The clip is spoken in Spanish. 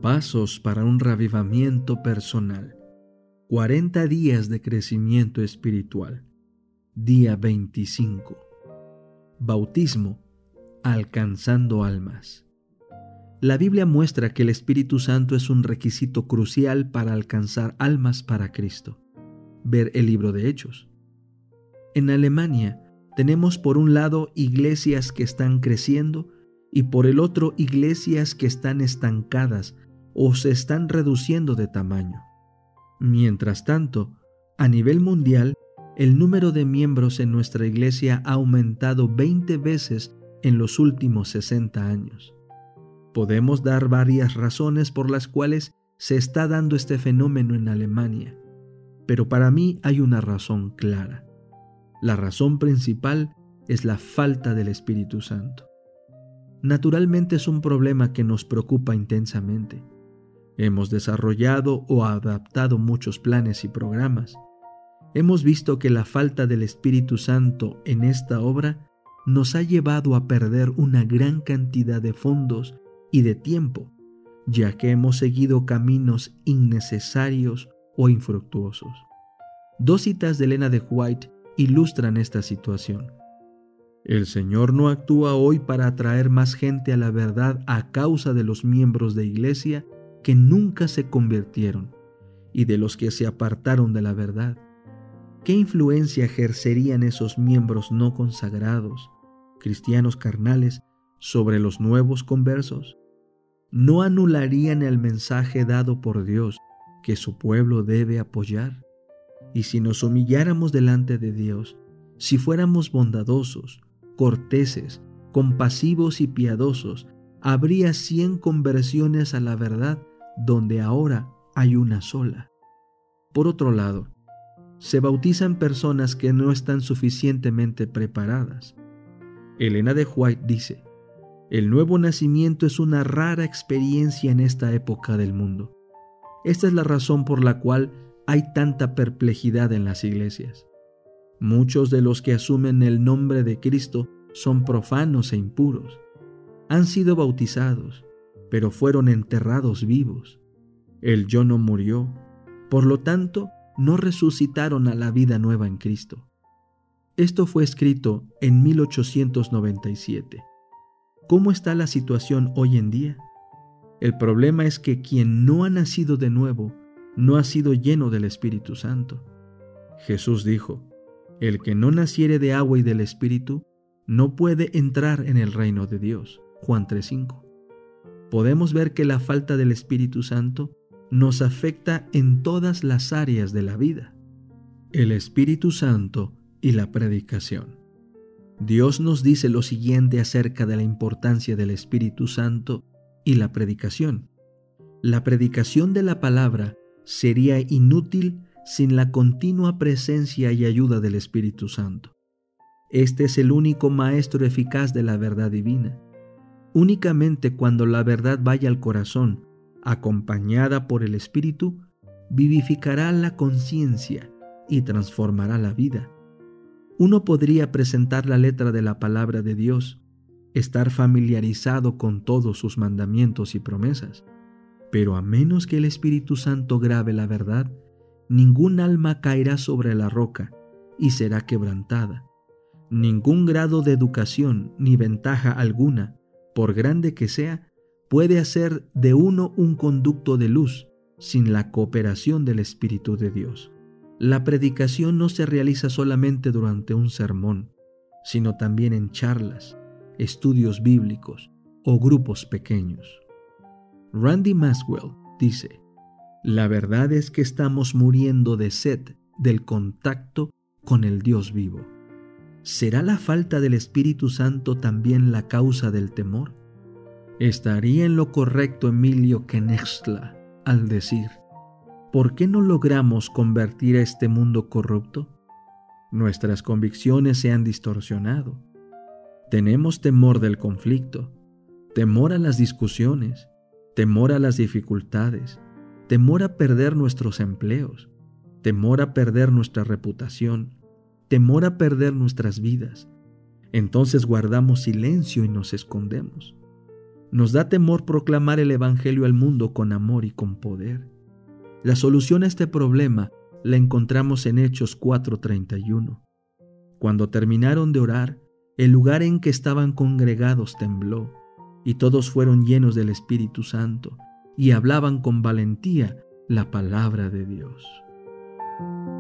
Pasos para un reavivamiento personal. 40 días de crecimiento espiritual. Día 25. Bautismo. Alcanzando almas. La Biblia muestra que el Espíritu Santo es un requisito crucial para alcanzar almas para Cristo. Ver el libro de Hechos. En Alemania tenemos por un lado iglesias que están creciendo y por el otro iglesias que están estancadas o se están reduciendo de tamaño. Mientras tanto, a nivel mundial, el número de miembros en nuestra iglesia ha aumentado 20 veces en los últimos 60 años. Podemos dar varias razones por las cuales se está dando este fenómeno en Alemania, pero para mí hay una razón clara. La razón principal es la falta del Espíritu Santo. Naturalmente es un problema que nos preocupa intensamente. Hemos desarrollado o adaptado muchos planes y programas. Hemos visto que la falta del Espíritu Santo en esta obra nos ha llevado a perder una gran cantidad de fondos y de tiempo, ya que hemos seguido caminos innecesarios o infructuosos. 2 citas de Elena de White ilustran esta situación. El Señor no actúa hoy para atraer más gente a la verdad a causa de los miembros de iglesia que nunca se convirtieron y de los que se apartaron de la verdad. ¿Qué influencia ejercerían esos miembros no consagrados, cristianos carnales, sobre los nuevos conversos? ¿No anularían el mensaje dado por Dios que su pueblo debe apoyar? Y si nos humilláramos delante de Dios, si fuéramos bondadosos, corteses, compasivos y piadosos, habría 100 conversiones a la verdad donde ahora hay una sola. Por otro lado, se bautizan personas que no están suficientemente preparadas. Elena de White dice: el nuevo nacimiento es una rara experiencia en esta época del mundo. Esta es la razón por la cual hay tanta perplejidad en las iglesias. Muchos de los que asumen el nombre de Cristo son profanos e impuros. Han sido bautizados, pero fueron enterrados vivos. El yo no murió, por lo tanto, no resucitaron a la vida nueva en Cristo. Esto fue escrito en 1897. ¿Cómo está la situación hoy en día? El problema es que quien no ha nacido de nuevo no ha sido lleno del Espíritu Santo. Jesús dijo: el que no naciere de agua y del Espíritu no puede entrar en el reino de Dios. Juan 3:5. Podemos ver que la falta del Espíritu Santo nos afecta en todas las áreas de la vida. El Espíritu Santo y la predicación. Dios nos dice lo siguiente acerca de la importancia del Espíritu Santo y la predicación. La predicación de la palabra sería inútil sin la continua presencia y ayuda del Espíritu Santo. Este es el único maestro eficaz de la verdad divina. Únicamente cuando la verdad vaya al corazón, acompañada por el Espíritu, vivificará la conciencia y transformará la vida. Uno podría presentar la letra de la palabra de Dios, estar familiarizado con todos sus mandamientos y promesas, pero a menos que el Espíritu Santo grabe la verdad, ningún alma caerá sobre la roca y será quebrantada. Ningún grado de educación ni ventaja alguna, por grande que sea, puede hacer de uno un conducto de luz sin la cooperación del Espíritu de Dios. La predicación no se realiza solamente durante un sermón, sino también en charlas, estudios bíblicos o grupos pequeños. Randy Maxwell dice: la verdad es que estamos muriendo de sed del contacto con el Dios vivo. ¿Será la falta del Espíritu Santo también la causa del temor? Estaría en lo correcto Emilio Knextla al decir: ¿por qué no logramos convertir a este mundo corrupto? Nuestras convicciones se han distorsionado. Tenemos temor del conflicto, temor a las discusiones, temor a las dificultades, temor a perder nuestros empleos, temor a perder nuestra reputación, temor a perder nuestras vidas. Entonces guardamos silencio y nos escondemos. Nos da temor proclamar el Evangelio al mundo con amor y con poder. La solución a este problema la encontramos en Hechos 4:31. Cuando terminaron de orar, el lugar en que estaban congregados tembló, y todos fueron llenos del Espíritu Santo, y hablaban con valentía la palabra de Dios.